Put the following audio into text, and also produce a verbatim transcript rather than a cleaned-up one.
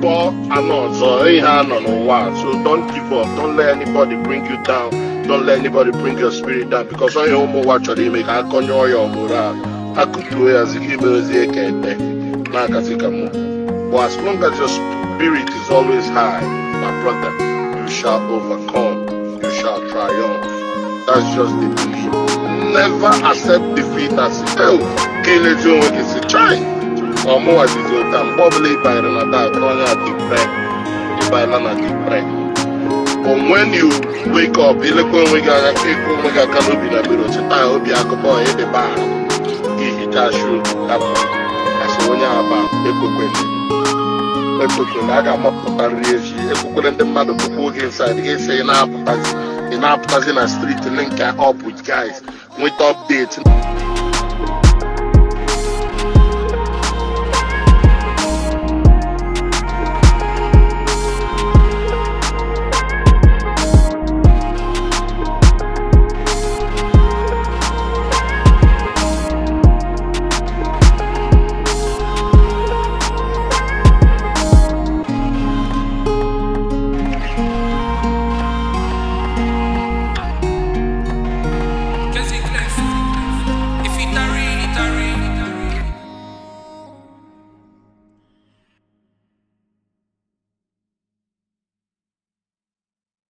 Igbo anozo, so don't give up. Don't let anybody bring you down. Don't let anybody bring your spirit down. Because on your home watch or they make a conyo your moral. I could do it as if you were But as long as your spirit is always high, my brother, you shall overcome. You shall triumph. That's just the belief. Never accept defeat as oh, kill it you when it's a try. Or more as it's your time. Probably by another, only at the prayer. By another prayer. But when you wake up, you look when we got a cake, when we got a canopy in the middle, so I hope you have a boy in the bar. He can shoot that. That's when you have a question. I got my raise you. Put the mother before inside. They say in our in our street to link up with guys with updates.